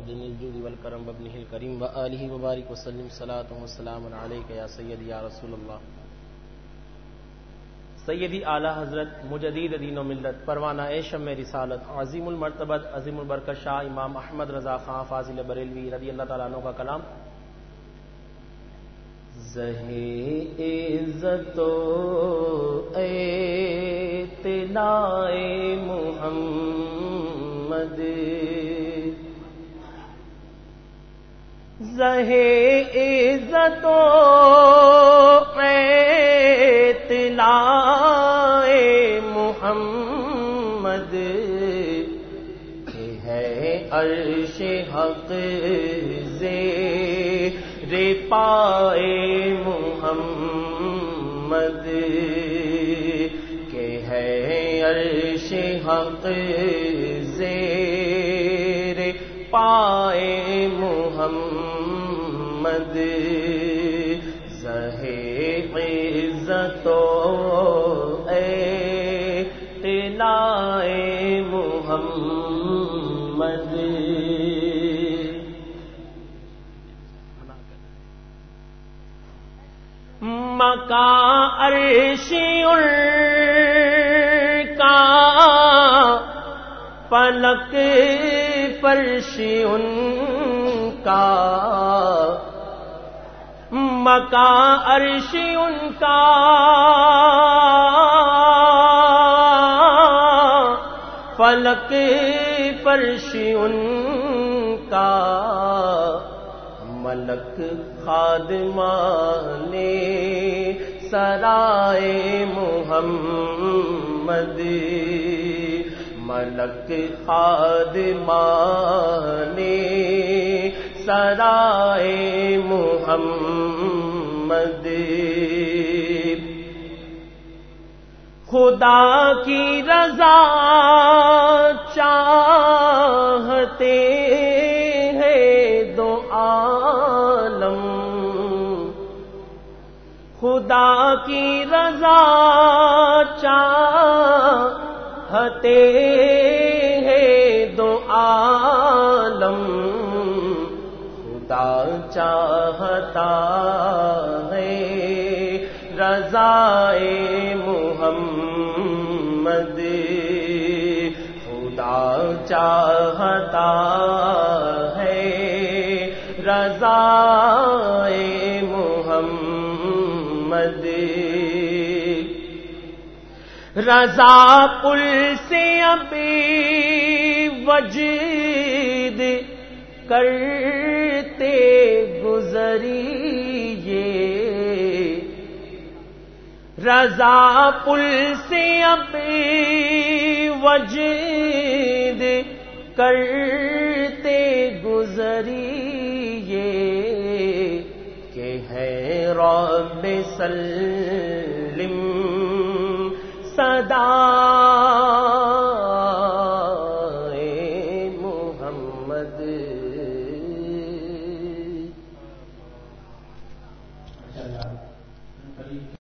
معدن الجود والکرم وابنہ الکریم وآلہ وبارک وسلم صلاۃ وسلام علیک یا سیدی یا رسول اللہ. سیدی اعلیٰ حضرت مجدد دین و ملت پروانہ شمع رسالت عظیم المرتبت عظیم البرکت شاہ امام احمد رضا خان فاضل بریلوی رضی اللہ تعالیٰ عنہ کا کلام. زہِ عزت و اطلاع محمد، زہِ عزت و اطلاع محمد، کہ ہے عرش حق زیر پائے محمد، کہ ہے عرش حق زیر پائے محمد. زہِ عزت و اطلاع محمد. مکان عرش ان کا، فلک فرش ان کا، مکان عرش ان کا، فلک فرش ان کا، ملک خادمان سرائے محمد، ملک خادمان سرائے محمد. خدا کی رضا چاہتے ہیں دو عالم، خدا کی رضا چاہتے ہیں دو عالم. خدا چاہتا ہے رضائے محمد، خدا چاہتا ہے رضائے محمد. رضا پل سے ابھی وجد کرتے گزریے، رضا پل سے ابھی وجد کرتے گزریے، کہ ہے رب سلم صدا